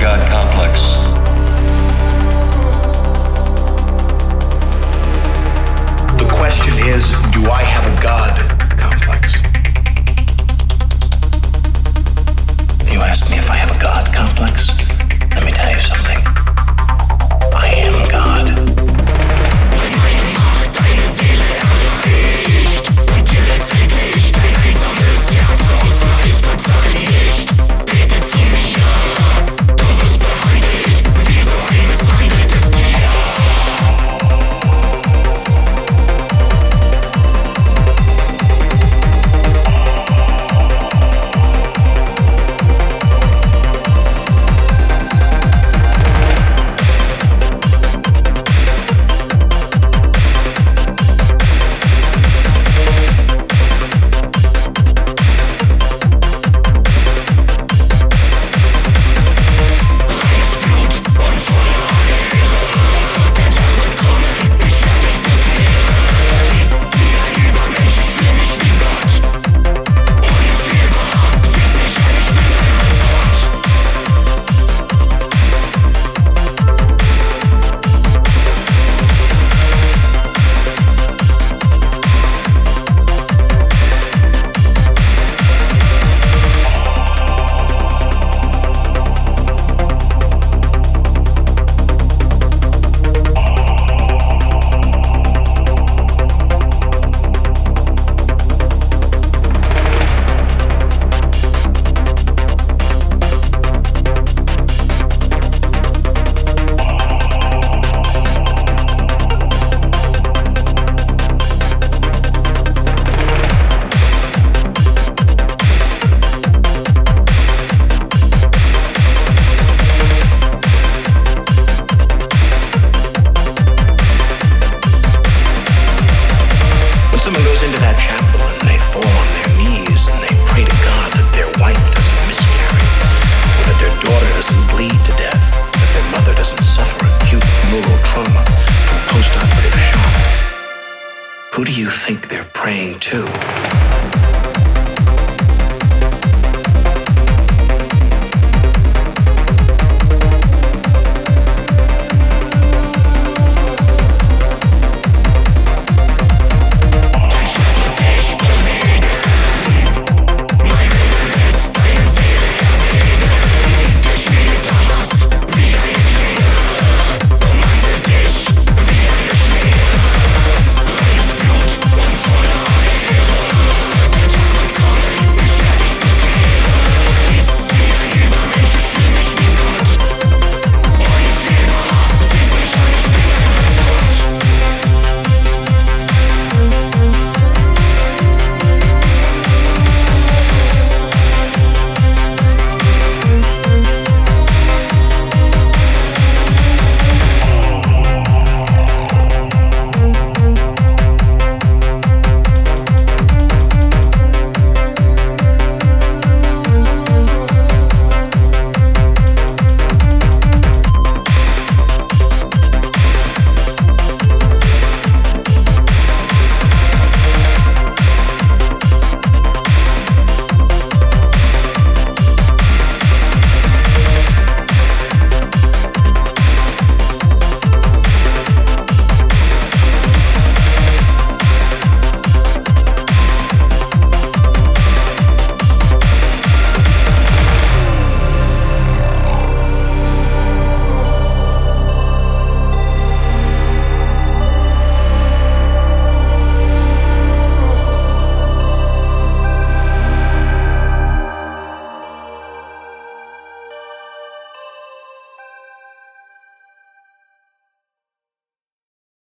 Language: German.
God complex? The question is, do I have a God complex? You ask me if I have a God complex? Let me tell you something. I am God. Deine Seele erreicht und dir letztendlich dein einsames Herz ausreißt und sag nicht, bete zu mir. Du wirst behandelt wie so ein misshandeltes Tier. Who do you think they're praying to?